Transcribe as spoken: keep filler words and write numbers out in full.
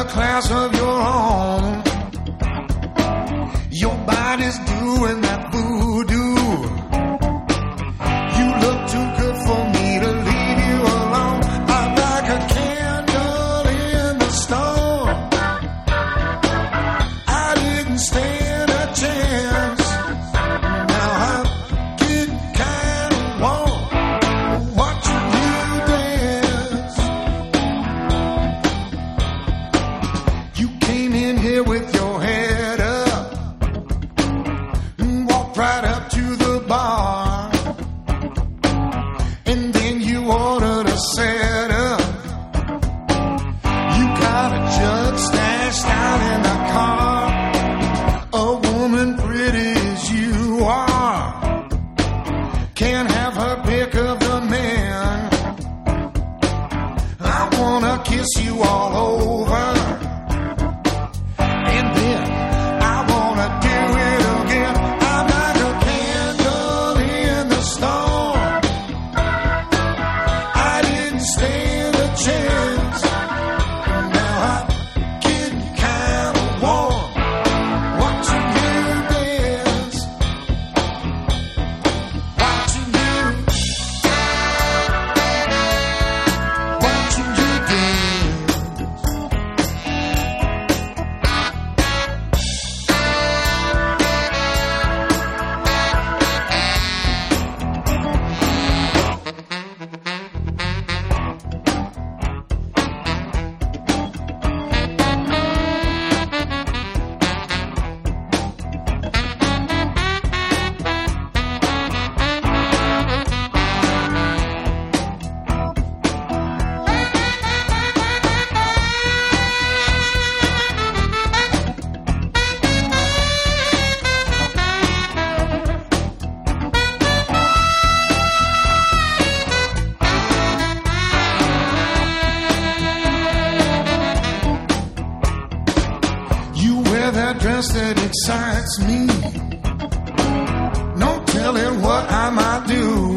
a class of your own. Your body's doing that voodoo. You look too good for me to leave you alone. I'm like a candle in the storm. I didn't stand a chance. Now I'm getting kind of warm watching you dance. You came in here with your head up and walked right up to the bar, and then you ordered a setup. You got a jug stashed out in the car. A woman pretty as you are can't have her pick of the man. I wanna kiss you all over, and then I wanna do it again. I'm like a candle in the storm. I didn't stand a chance. Now I'm getting kind of warm watching you dance. Watching you, watching you dance. You wear that dress that excites me. No telling what I might do.